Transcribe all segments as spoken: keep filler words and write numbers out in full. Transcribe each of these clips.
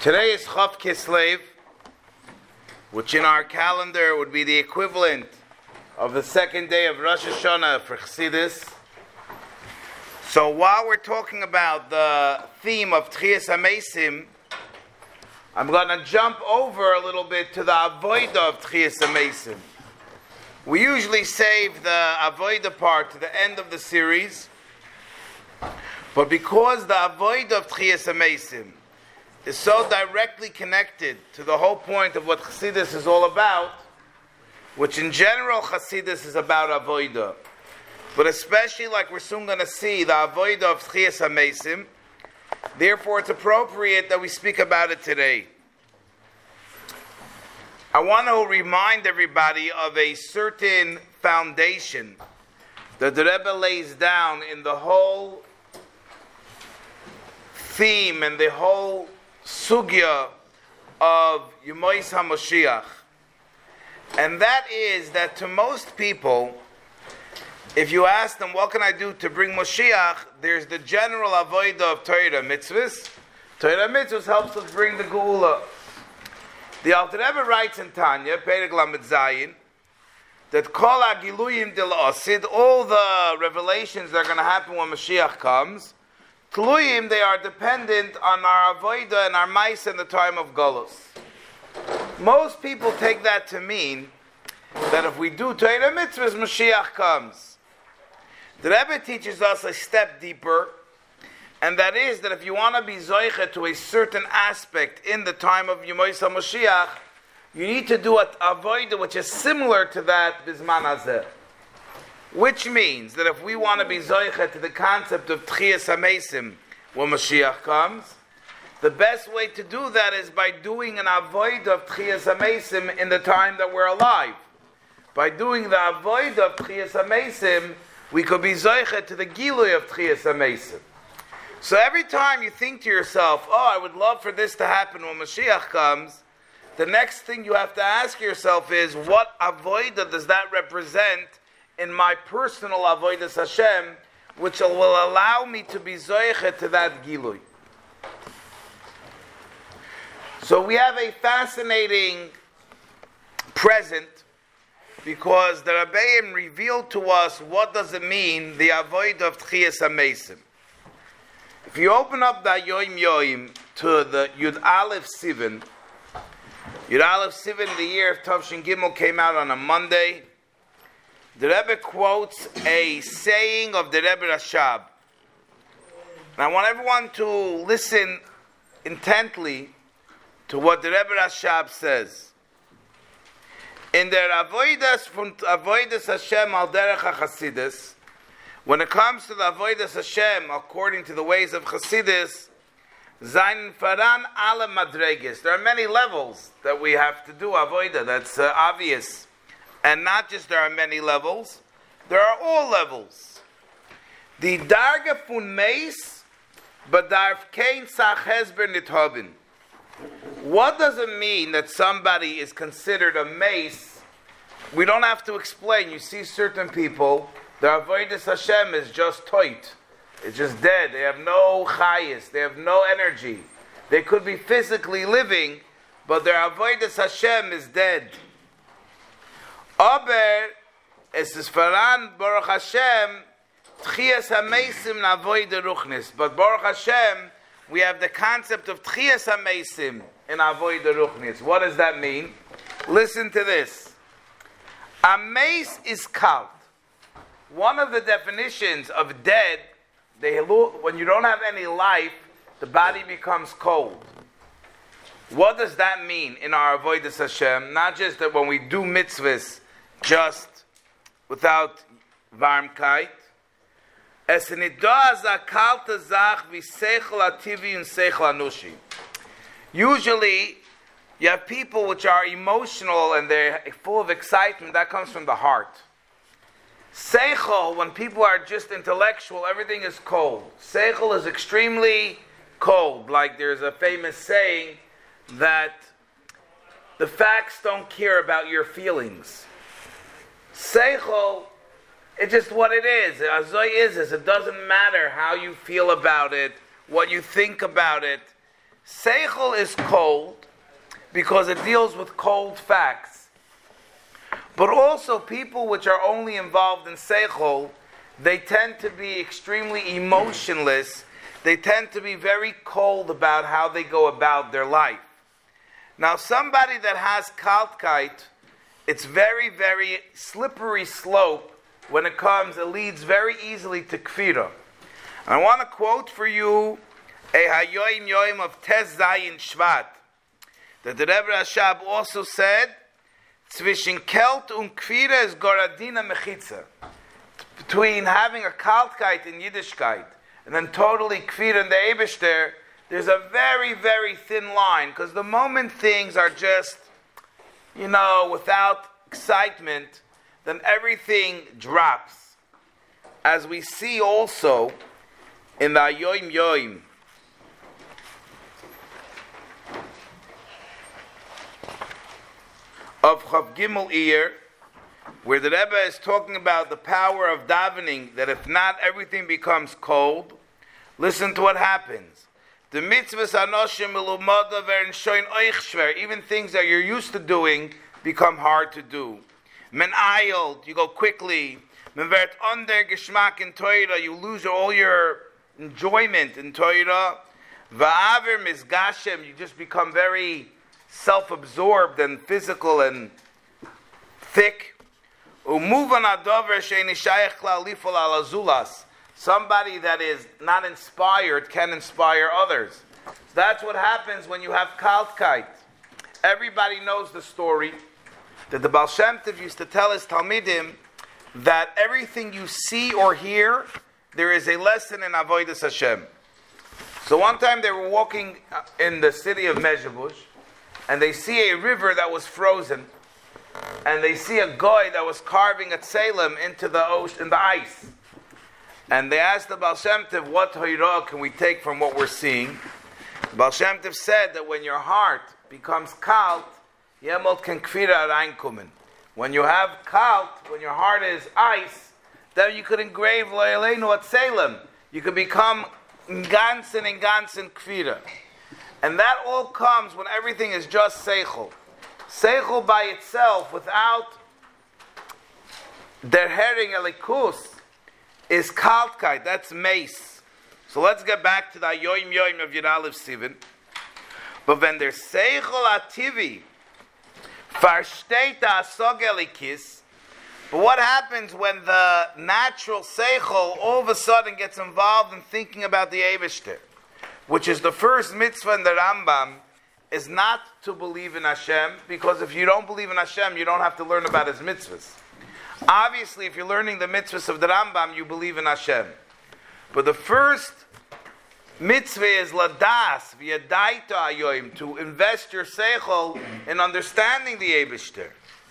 Today is Chav Kislev, which in our calendar would be the equivalent of the second day of Rosh Hashanah for Chassidus. So while we're talking about the theme of Tchias HaMeisim, I'm going to jump over a little bit to the Avodah of Tchias HaMeisim. We usually save the Avodah part to the end of the series, but because the Avodah of Tchias HaMeisim is so directly connected to the whole point of what Chassidus is all about, which in general Chassidus is about Avodah, but especially like we're soon going to see, the Avodah of Tchias HaMeisim, therefore it's appropriate that we speak about it today. I want to remind everybody of a certain foundation that the Rebbe lays down in the whole theme and the whole sugya of Yemois HaMoshiach. And that is that to most people, if you ask them, what can I do to bring Moshiach, there's the general avodah of Torah mitzvahs. Torah mitzvahs helps us bring the Geula. The Alter Rebbe writes in Tanya, Perek Lamed Zayin, that Kol HaGiluyim Dil Osid, all the revelations that are going to happen when Mashiach comes, Tluyim, they are dependent on our avodah and our mice in the time of Golus. Most people take that to mean that if we do Torah mitzvahs, Mashiach comes. The Rebbe teaches us a step deeper, and that is that if you want to be zoiche to a certain aspect in the time of Yemois HaMoshiach, you need to do an avodah which is similar to that Bizman Hazeh. Which means that if we want to be zoiche to the concept of Tchias HaMeisim when Mashiach comes, the best way to do that is by doing an avodah of Tchias HaMeisim in the time that we're alive. By doing the avodah of Tchias HaMeisim, we could be zoiche to the Gilui of Tchias HaMeisim. So every time you think to yourself, oh, I would love for this to happen when Mashiach comes, the next thing you have to ask yourself is, what avodah does that represent in my personal avodas Hashem, which will allow me to be zoiche to that Gilui. So we have a fascinating present, because the Rabbeim revealed to us what does it mean, the avodah of Tchias HaMeisim. If you open up the Yoim Yoim to the Yud Aleph Sivan, Yud Aleph Sivan, the year of Tavshin Gimel, came out on a Monday. The Rebbe quotes a saying of the Rebbe Rashab. And I want everyone to listen intently to what the Rebbe Rashab says. In their avodas from avodas Hashem al derech HaChasidus, when it comes to the avodas Hashem according to the ways of Chasidus, zayin faran ale madreges. There are many levels that we have to do avodah. That's uh, obvious. And not just there are many levels, there are all levels. The darga fun meis, but darf kein sach hesber nithabin. What does it mean that somebody is considered a mace? We don't have to explain. You see certain people, their avodas Hashem is just toit. It's just dead. They have no chayis. They have no energy. They could be physically living, but their avodas Hashem is dead. Aber es is faran Baruch Hashem Tchias HaMeisim navoida ruchnis. But Baruch Hashem, we have the concept of Tchias HaMeisim in avoida ruchnis. What does that mean? Listen to this. A mace is kalt. One of the definitions of dead, they, when you don't have any life, the body becomes cold. What does that mean in our avodas Hashem? Not just that when we do mitzvahs, just without varmkeit. Es nida za kalta zach vi seichel ativi and seichel anushi. Usually, you have people which are emotional and they're full of excitement. That comes from the heart. Seichel, when people are just intellectual, everything is cold. Seichel is extremely cold. Like there's a famous saying that the facts don't care about your feelings. Seichel, it's just what it is. Azoy is, is it doesn't matter how you feel about it, what you think about it. Seichel is cold because it deals with cold facts. But also people which are only involved in Seichel, they tend to be extremely emotionless. They tend to be very cold about how they go about their life. Now somebody that has Kaltkeit, it's very, very slippery slope when it comes, it leads very easily to Kfira. I want to quote for you a Hayoim Yoim of Tes Zayin Shvat, that the Rebbe Rashab also said, Zwischen Kelt und Kfira is Goradina Mechitza. Between having a Kaltkeit in Yiddishkeit and then totally Kfira in the Eibishter, there's a very, very thin line, because the moment things are just, you know, without excitement, then everything drops. As we see also in the Yoim Yoim of Chav Gimel Iyar, where the Rebbe is talking about the power of davening, that if not, everything becomes cold. Listen to what happens. The mitzvahs anoshim melumada veren shoin oich shver, even things that you're used to doing become hard to do. Men ayeld, you go quickly. Men vert under geschmack in Torah, you lose all your enjoyment in Torah. Va'aver misgashem, you just become very self-absorbed and physical and thick. Umuvan adover sheini shayach la'lifol ala zulas. Somebody that is not inspired can inspire others. So that's what happens when you have Kaltkeit. Everybody knows the story that the Baal Shem Tov used to tell his Talmidim that everything you see or hear, there is a lesson in Avodas Hashem. So one time they were walking in the city of Mezhebush, and they see a river that was frozen, and they see a guy that was carving a tselem into the ocean, in the ice. And they asked the Baal Shem Tov, what Torah can we take from what we're seeing? The Baal Shem Tov said that when your heart becomes kalt, yemot ken kfira reinkommen. When you have kalt, when your heart is ice, then you could engrave lo eleinu at Salem. You could become ganzen and ganzen kfira. And that all comes when everything is just seichel. Seichel by itself, without der hering elikus, is kaltkeit. That's mace. So let's get back to the yoim yoim of Yud Aleph Sivan. But when there's seichel ativi, versteht asog elikis. But what happens when the natural seichel all of a sudden gets involved in thinking about the Eibishter, which is the first mitzvah in the Rambam, is not to believe in Hashem, because if you don't believe in Hashem, you don't have to learn about His mitzvahs. Obviously, if you're learning the mitzvahs of the Rambam, you believe in Hashem. But the first mitzvah is ladas, v'yadaita ayoim, to invest your seichel in understanding the Eibishter.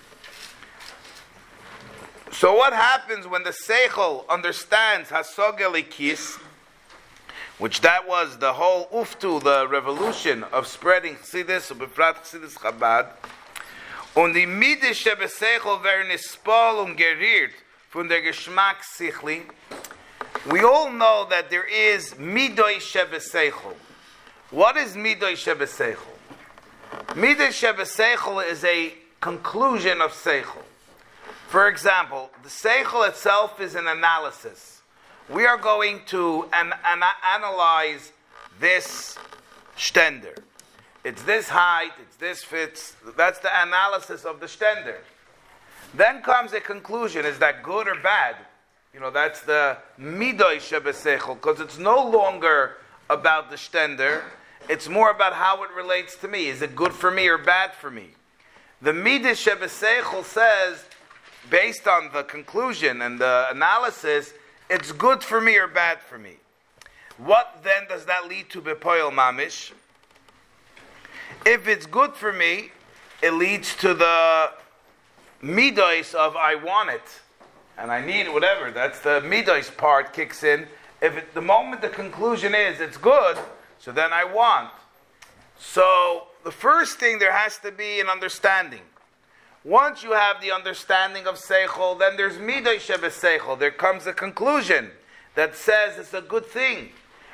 So what happens when the seichel understands hasog elikis, which that was the whole uftu, the revolution of spreading Chassidus, or befrat Chassidus Chabad, und die Midas shebeseichel werden nispal und geriert von der Geschmack sichli. We all know that there is midoi shebeseichel. What is midoi shebeseichel? Midoi shebeseichel is a conclusion of seichel. For example, the seichel itself is an analysis. We are going to an, an, analyze this stender. It's this height, it's this fits. That's the analysis of the stender. Then comes a conclusion. Is that good or bad? You know, that's the midoi shebeseichel, because it's no longer about the stender. It's more about how it relates to me. Is it good for me or bad for me? The midoi shebeseichel says, based on the conclusion and the analysis, it's good for me or bad for me. What then does that lead to bepoil mamish? If it's good for me, it leads to the midos of I want it and I need it, whatever. That's the midos part kicks in. If it, the moment the conclusion is it's good, so then I want. So the first thing, there has to be an understanding. Once you have the understanding of seichel, then there's midoi shebeseichel. There comes a conclusion that says it's a good thing.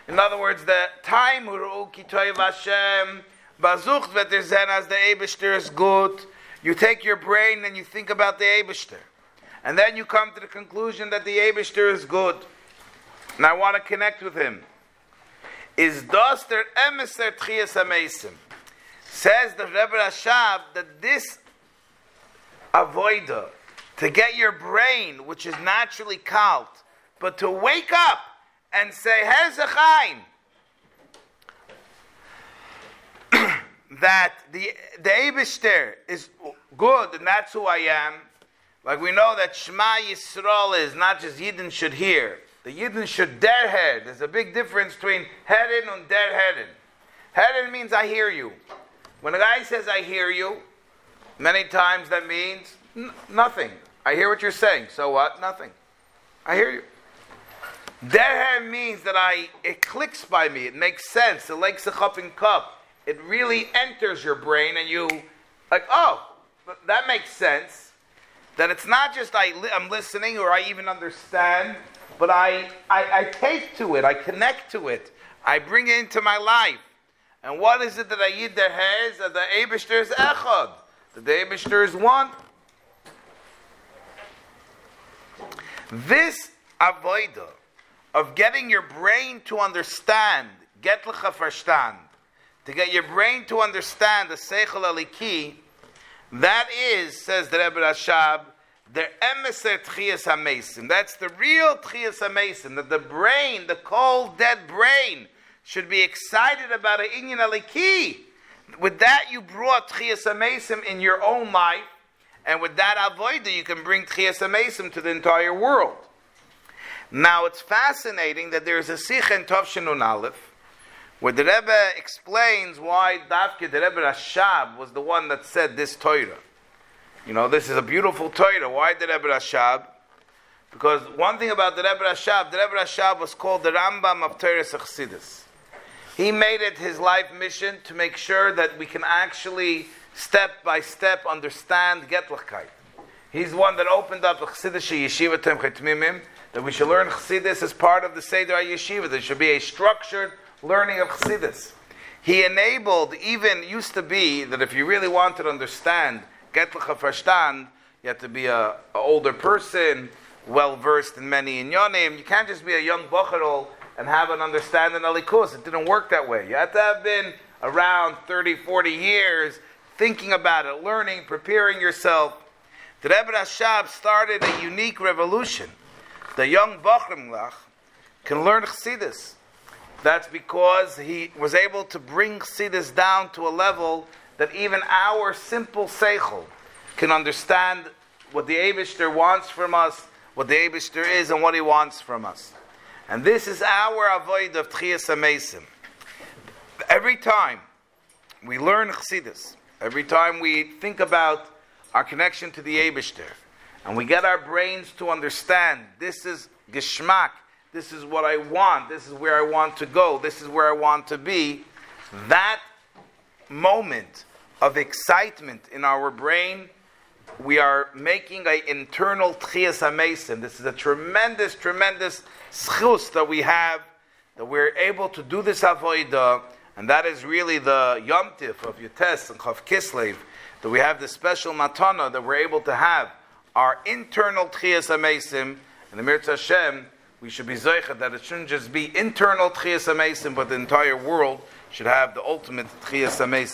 In other words, the time Uru ki toiv Hashem bazucht v'terzen as the Eibishter is good. You take your brain and you think about the Eibishter. And then you come to the conclusion that the Eibishter is good. And I want to connect with him. Is das der emes der Tchias HaMeisim? Says the Rebbe Rashab that this avoida, to get your brain, which is naturally kalt, but to wake up and say, Herzechaim, that the the Eibishter is good, and that's who I am. Like we know that Shema Yisrael is not just Yidden should hear. The Yidden should derhead. There's a big difference between headin and derheadin. Headin means I hear you. When a guy says I hear you, many times that means n- nothing. I hear what you're saying. So what? Nothing. I hear you. Derhead means that I it clicks by me. It makes sense. It likes a cup and cup. It really enters your brain and you, like, oh, that makes sense. That it's not just I li- I'm listening or I even understand, but I, I I take to it, I connect to it, I bring it into my life. And what is it that I yid der has? That the Eibishter is echad. That the Eibishter is one. This avoida of getting your brain to understand, get lecha verstand, to get your brain to understand the Seichel Aliki, that is, says the Rebbe Rashab, the emeser Tchias HaMeisim. That's the real Tchias HaMeisim, that the brain, the cold, dead brain, should be excited about an Inyan Aliki. With that, you brought Tchias HaMeisim in your own life, and with that avoida, you can bring Tchias HaMeisim to the entire world. Now, it's fascinating that there's a Sikh in Tov Shinun Aleph, where the Rebbe explains why Davke, the Rebbe Rashab, was the one that said this Torah. You know, this is a beautiful Torah. Why the Rebbe Rashab? Because one thing about the Rebbe Rashab, the Rebbe Rashab was called the Rambam of Torah Chassidus. He made it his life mission to make sure that we can actually, step by step, understand Getlachkeit. He's the one that opened up the Chassidish Yeshiva Temchet Mimim, that we should learn Chassidus as part of the Seder HaYeshiva. There should be a structured learning of Chassidus. He enabled, even used to be, that if you really wanted to understand Get Lecha Verstand, you have to be a, a older person, well versed in many inyanim. You can't just be a young bacharol and have an understanding of Likus. It didn't work that way. You have to have been around thirty, forty years, thinking about it, learning, preparing yourself. The Rebbe Rashab started a unique revolution. The young bacharolach can learn Chassidus. That's because he was able to bring Chassidus down to a level that even our simple seichel can understand what the Eibishter wants from us, what the Eibishter is, and what he wants from us. And this is our avoid of Tchias HaMeisim. Every time we learn Chassidus, every time we think about our connection to the Eibishter, and we get our brains to understand, this is Geschmack, this is what I want, this is where I want to go, this is where I want to be, that moment of excitement in our brain, we are making an internal Tchias HaMeisim. This is a tremendous, tremendous schus that we have, that we're able to do this avodah, and that is really the Yom Tif of Yotes and Chav Kislev, that we have this special matana that we're able to have our internal Tchias HaMeisim, and the Mirza Hashem, we should be zeicha that it shouldn't just be internal Tchias HaMeisim, but the entire world should have the ultimate Tchias HaMeisim.